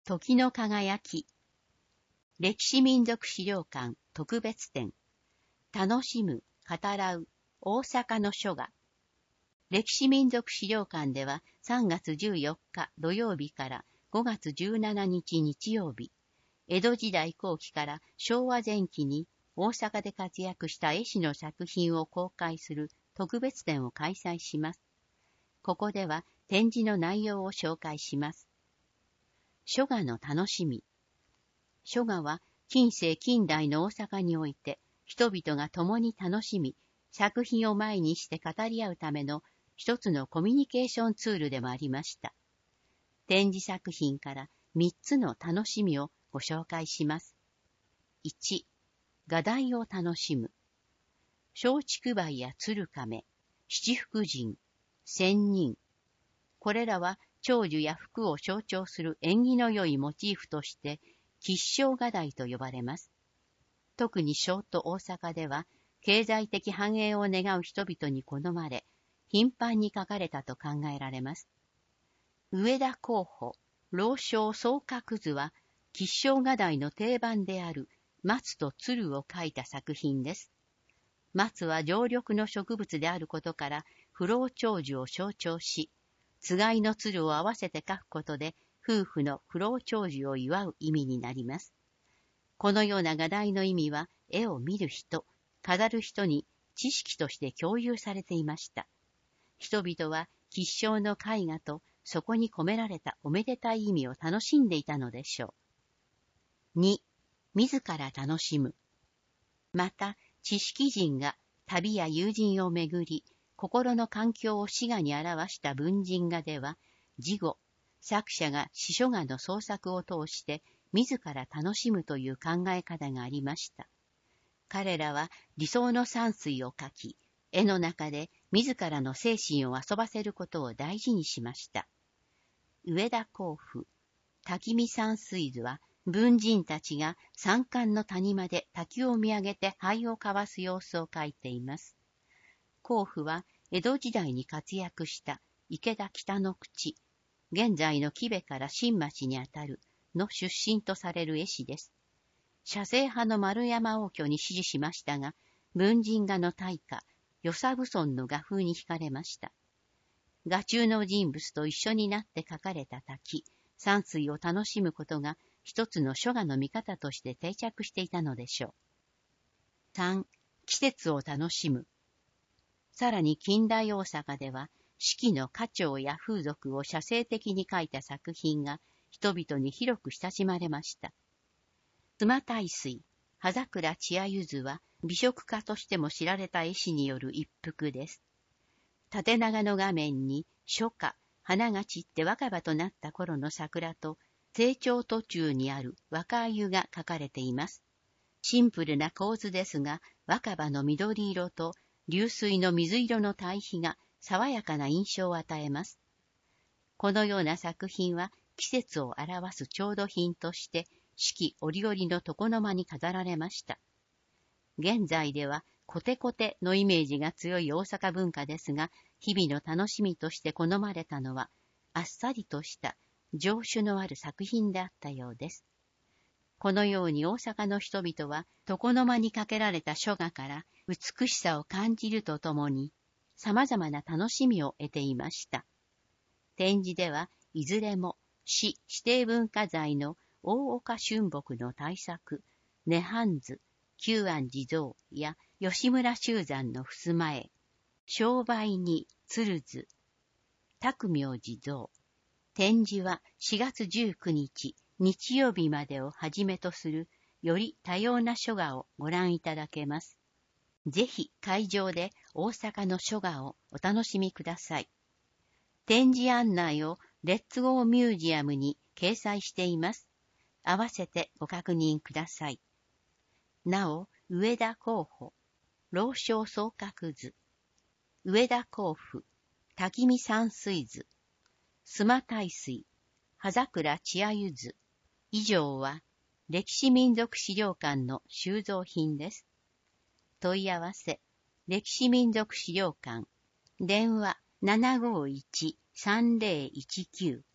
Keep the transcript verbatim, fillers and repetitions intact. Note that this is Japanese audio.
時の輝き。歴史民族資料館特別展。楽しむ、語らう、大阪の書画。歴史民族資料館ではさんがつじゅうよっか土曜日からごがつじゅうしちにち日曜日、江戸時代後期から昭和前期に大阪で活躍した絵師の作品を公開する特別展を開催します。ここでは展示の内容を紹介します。書画の楽しみ。書画は近世近代の大阪において人々が共に楽しみ、作品を前にして語り合うための一つのコミュニケーションツールでもありました。展示作品から三つの楽しみをご紹介します。いち、画題を楽しむ。松竹梅や鶴亀、七福神、仙人。これらは長寿や福を象徴する縁起の良いモチーフとして吉祥画題と呼ばれます。特に小都大阪では経済的繁栄を願う人々に好まれ、頻繁に描かれたと考えられます。上田候補、老少双鶴図は吉祥画題の定番である松と鶴を描いた作品です。松は常緑の植物であることから不老長寿を象徴し、つがいの鶴を合わせて描くことで夫婦の不老長寿を祝う意味になります。このような画題の意味は絵を見る人、飾る人に知識として共有されていました。人々は吉祥の絵画とそこに込められたおめでたい意味を楽しんでいたのでしょう。に、自ら楽しむ。また、知識人が旅や友人をめぐり、心の環境を詩画に表した文人画では、事後、作者が詩書画の創作を通して自ら楽しむという考え方がありました。彼らは理想の山水を描き、絵の中で自らの精神を遊ばせることを大事にしました。上田候補、滝見山水図は文人たちが山間の谷間で滝を見上げて灰を交わす様子を描いています。候補は江戸時代に活躍した池田北の口、現在の木部から新町にあたるの出身とされる絵師です。写生派の丸山応挙に師事しましたが、文人画の大家、与謝蕪村の画風に惹かれました。画中の人物と一緒になって描かれた滝、山水を楽しむことが一つの書画の見方として定着していたのでしょう。さん、季節を楽しむ。さらに近代大阪では、四季の花鳥や風俗を写生的に描いた作品が人々に広く親しまれました。妻大水、葉桜千夜柚図は美食家としても知られた絵師による一幅です。縦長の画面に初夏、花が散って若葉となった頃の桜と成長途中にある若鮎が描かれています。シンプルな構図ですが、若葉の緑色と流水の水色の対比が爽やかな印象を与えます。このような作品は季節を表す調度品として四季折々の床の間に飾られました。現在ではコテコテのイメージが強い大阪文化ですが、日々の楽しみとして好まれたのはあっさりとした情趣のある作品であったようです。このように大阪の人々は床の間にかけられた書画から美しさを感じるとともに様々な楽しみを得ていました。展示ではいずれも市指定文化財の大岡春木の大作、涅槃図、久庵地蔵や吉村修山の襖絵、商売に鶴図、卓明地蔵。展示はしがつじゅうくにち日曜日までをはじめとするより多様な書画をご覧いただけます。ぜひ会場で大阪の書画をお楽しみください。展示案内をレッツゴーミュージアムに掲載しています。合わせてご確認ください。なお、上田候補、老少双鶴図、上田候補、滝見山水図、妻大水、葉桜千夜柚図。以上は歴史民族資料館の収蔵品です。問い合わせ、歴史民族資料館、電話 ななごーいち さんぜろいちきゅう